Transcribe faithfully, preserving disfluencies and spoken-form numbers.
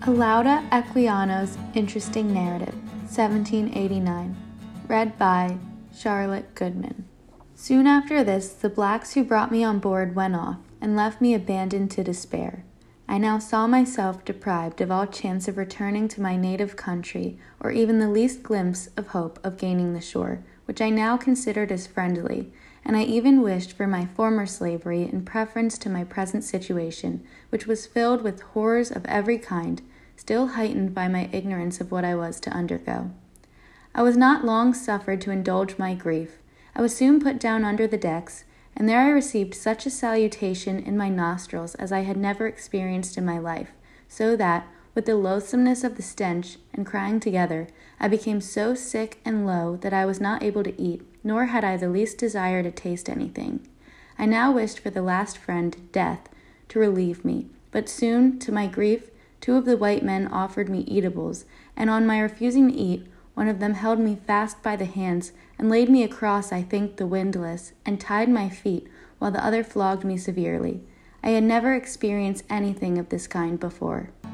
Olaudah Equiano's Interesting Narrative, seventeen eighty-nine. Read by Charlotte Goodman. Soon after this, the blacks who brought me on board went off, and left me abandoned to despair. I now saw myself deprived of all chance of returning to my native country, or even the least glimpse of hope of gaining the shore, which I now considered as friendly, and I even wished for my former slavery in preference to my present situation, which was filled with horrors of every kind, still heightened by my ignorance of what I was to undergo. I was not long suffered to indulge my grief. I was soon put down under the decks, and there I received such a salutation in my nostrils as I had never experienced in my life, so that, with the loathsomeness of the stench and crying together, I became so sick and low that I was not able to eat, nor had I the least desire to taste anything. I now wished for the last friend, death, to relieve me, but soon, to my grief, two of the white men offered me eatables, and on my refusing to eat, one of them held me fast by the hands and laid me across, I think, the windlass, and tied my feet, while the other flogged me severely. I had never experienced anything of this kind before.